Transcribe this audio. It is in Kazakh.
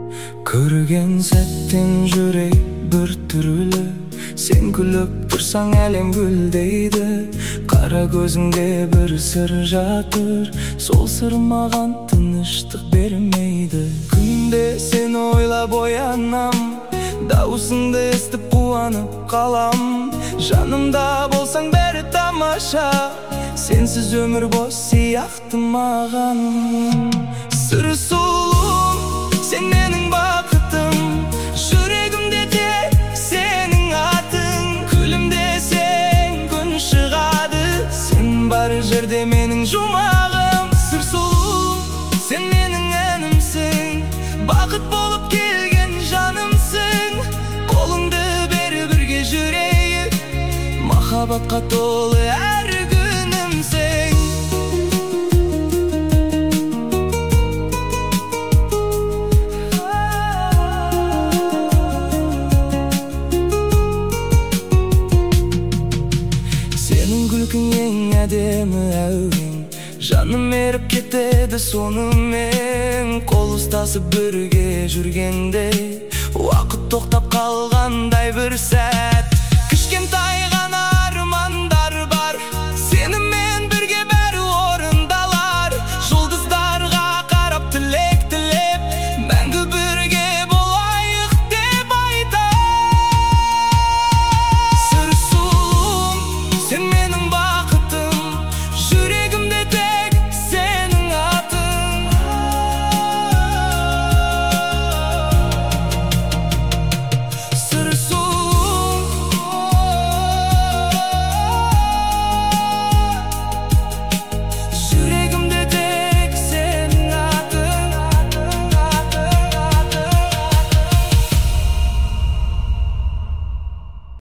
Көрген сәттен жүрек бір түрілі, сен күліп тұрсаң әлем гүлдейді. Қара көзіңде бір сыр жатыр, сол сыр маған тыныштық бермейді. Күнде сен ойлап оянам, дауысыңды естіп қуанып қалам. Жанымда болсаң бәрі тамаша, сенсіз өмір бос сияқты маған. Сыры сұлуым, сен менің бақытым, жүрегімде тек сенің атың. Күлімдесең күн шығады, сен бар жерде менің жұмағым. Сыр сұлуым, сен менің әнімсің, бақыт болып келген жанымсың. Қолыңды бері бірге жүрейік, махаббатқа толы әр күнімсің. Сенің күлкің ең әдемі әуен, жаным еріп кетеді сонымен. Қол ұстасып бірге жүргенде, уақыт тоқтап қалғандай бір сәт.